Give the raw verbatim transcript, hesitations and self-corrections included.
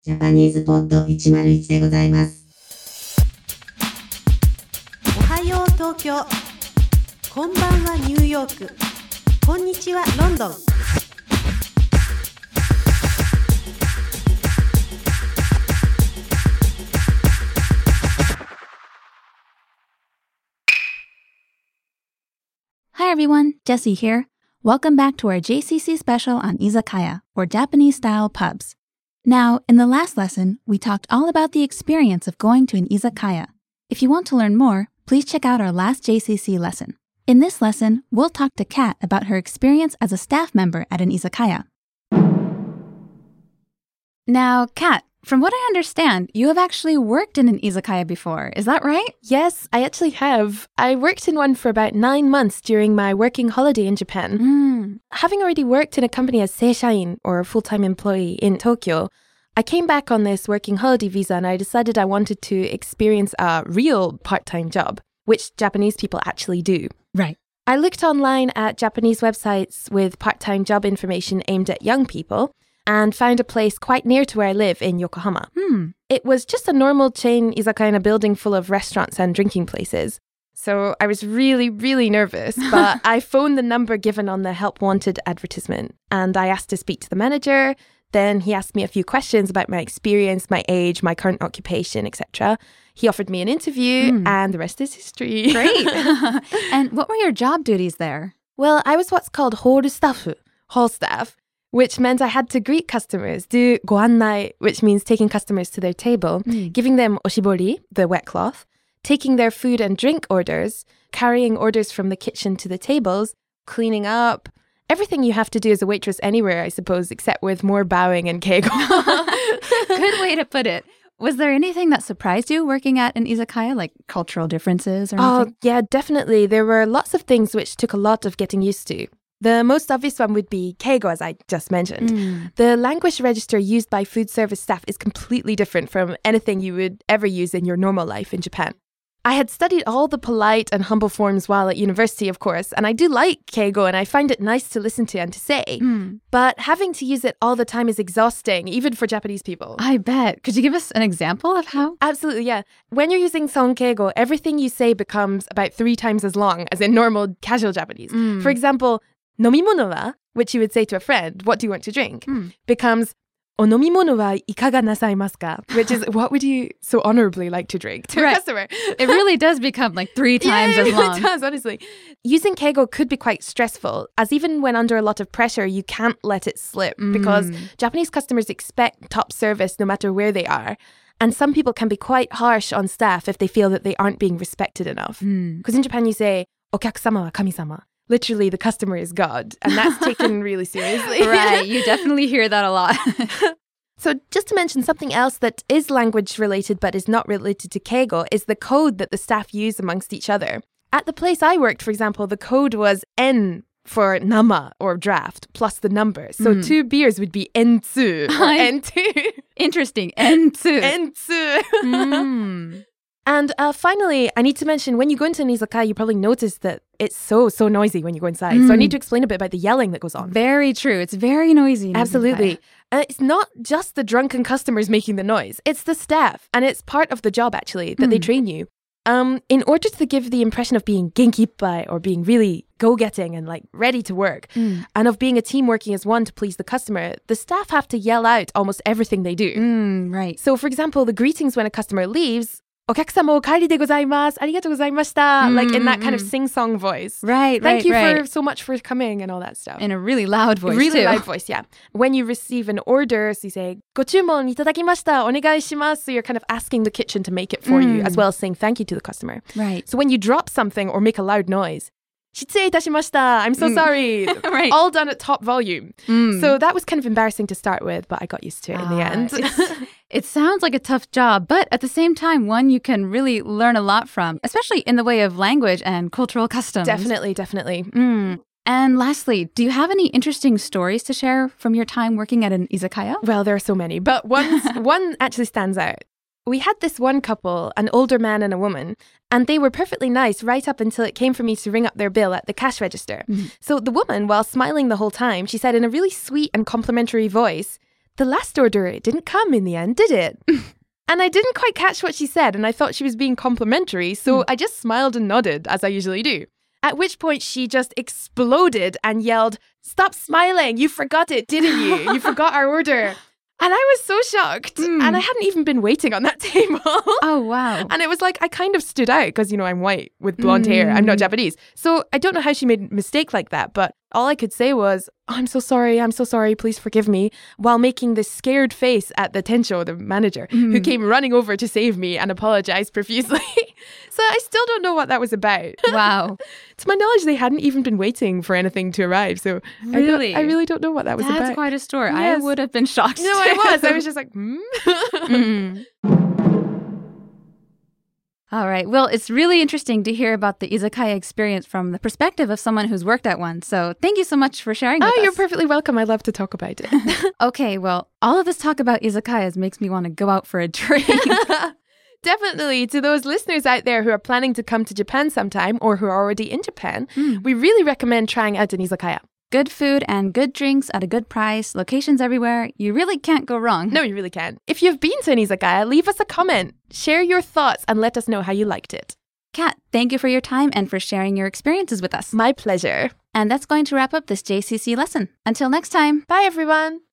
ジャパニーズポッドいちまるいちでございます。 おはよう東京、こんばんはニューヨーク、こんにちはロンドン。 Hi everyone, Jessie here. Welcome back to our J C C special on izakaya, or Japanese-style pubs. Now, in the last lesson, we talked all about the experience of going to an izakaya. If you want to learn more, please check out our last J C C lesson. In this lesson, we'll talk to Kat about her experience as a staff member at an izakaya. Now, Kat, from what I understand, you have actually worked in an izakaya before. Is that right? Yes, I actually have. I worked in one for about nine months during my working holiday in Japan. Mm. Having already worked in a company as seishain, or a full-time employee in Tokyo, I came back on this working holiday visa and I decided I wanted to experience a real part-time job, which Japanese people actually do. Right. I looked online at Japanese websites with part-time job information aimed at young people and found a place quite near to where I live in Yokohama. Hmm. It was just a normal chain izakaya in a building full of restaurants and drinking places. So I was really, really nervous, but I phoned the number given on the help wanted advertisement and I asked to speak to the manager. Then he asked me a few questions about my experience, my age, my current occupation, et cetera. He offered me an interview Mm. and the rest is history. Great. And what were your job duties there? Well, I was what's called horu staff, hall staff, which meant I had to greet customers, do goannai, which means taking customers to their table, Mm. giving them oshibori, the wet cloth, taking their food and drink orders, carrying orders from the kitchen to the tables, cleaning up, everything you have to do as a waitress anywhere, I suppose, except with more bowing and keigo. Good way to put it. Was there anything that surprised you working at an izakaya, like cultural differences or Oh, anything? yeah, definitely. There were lots of things which took a lot of getting used to. The most obvious one would be keigo, as I just mentioned. Mm. The language register used by food service staff is completely different from anything you would ever use in your normal life in Japan. I had studied all the polite and humble forms while at university, of course, and I do like keigo and I find it nice to listen to and to say. Mm. But having to use it all the time is exhausting, even for Japanese people. I bet. Could you give us an example of how? Absolutely, yeah. When you're using sonkeigo, everything you say becomes about three times as long as in normal casual Japanese. Mm. For example, nomimono wa, which you would say to a friend, what do you want to drink, Mm. becomes o nomimono wa ikaga nasaimasu ka, which is what would you so honorably like to drink to Right. a customer. It really does become like three times yeah, as it long. really does, honestly. Using keigo could be quite stressful, as even when under a lot of pressure, you can't let it slip because Mm. Japanese customers expect top service no matter where they are. And some people can be quite harsh on staff if they feel that they aren't being respected enough. Mm. Because in Japan, you say, okyakusama wa kami-sama. Literally, the customer is God. And that's taken really seriously. Right. You definitely hear that a lot. So just to mention something else that is language related but is not related to keigo is the code that the staff use amongst each other. At the place I worked, for example, the code was N for nama or draft plus the number. So Mm. two beers would be N2 or I- N two. Interesting. And two. N2. Mm. And uh, finally, I need to mention, when you go into an izakaya, you probably notice that it's so, so noisy when you go inside. So I Mm. need to explain a bit about the yelling that goes on. Very true. It's very noisy. in Absolutely. izakaya. Uh, it's not just the drunken customers making the noise. It's the staff. And it's part of the job, actually, that they Mm. train you. Um, in order to give the impression of being genki-ippai or being really go-getting and like ready to work, Mm. and of being a team working as one to please the customer, the staff have to yell out almost everything they do. Mm, right. So, for example, the greetings when a customer leaves, お客様お帰りでございます。ありがとうございました. Like in that kind of Mm. sing-song voice. Right, Thank right, you right. for so much for coming and all that stuff. In a really loud voice, really too. loud voice, yeah. When you receive an order, so you say, ご注文いただきました。お願いします. So you're kind of asking the kitchen to make it for you, Mm. as well as saying thank you to the customer. Right. So when you drop something or make a loud noise, 失礼いたしました. I'm so Mm. sorry. Right. All done at top volume. Mm. So that was kind of embarrassing to start with, but I got used to it in the Ah, end. it's- It sounds like a tough job, but at the same time, one you can really learn a lot from, especially in the way of language and cultural customs. Definitely, definitely. Mm. And lastly, do you have any interesting stories to share from your time working at an izakaya? Well, there are so many, but one one actually stands out. We had this one couple, an older man and a woman, and they were perfectly nice right up until it came for me to ring up their bill at the cash register. Mm. So the woman, while smiling the whole time, she said in a really sweet and complimentary voice, the last order, it didn't come in the end, did it? And I didn't quite catch what she said, and I thought she was being complimentary, so mm. I just smiled and nodded, as I usually do. At which point she just exploded and yelled, "Stop smiling! You forgot it, didn't you? You forgot our order." And I was so shocked. Mm. And I hadn't even been waiting on that table. Oh, wow. And it was like I kind of stood out because, you know, I'm white with blonde mm. hair. I'm not Japanese. So I don't know how she made a mistake like that. But all I could say was, oh, I'm so sorry. I'm so sorry. Please forgive me. While making this scared face at the Tensho, the manager, mm. who came running over to save me and apologized profusely. So I still don't know what that was about. Wow. To my knowledge, they hadn't even been waiting for anything to arrive. So really? I, I really don't know what that was That's about. That's quite a story. Yes. I would have been shocked. No, I was. I was just like, hmm? mm. All right. Well, it's really interesting to hear about the izakaya experience from the perspective of someone who's worked at one. So thank you so much for sharing with oh, us. Oh, you're perfectly welcome. I love to talk about it. Okay. Well, all of this talk about izakayas makes me want to go out for a drink. Definitely. To those listeners out there who are planning to come to Japan sometime or who are already in Japan, mm. we really recommend trying out an izakaya. Good food and good drinks at a good price, locations everywhere. You really can't go wrong. No, you really can't. If you've been to an izakaya, leave us a comment. Share your thoughts and let us know how you liked it. Kat, thank you for your time and for sharing your experiences with us. My pleasure. And that's going to wrap up this J C C lesson. Until next time. Bye, everyone.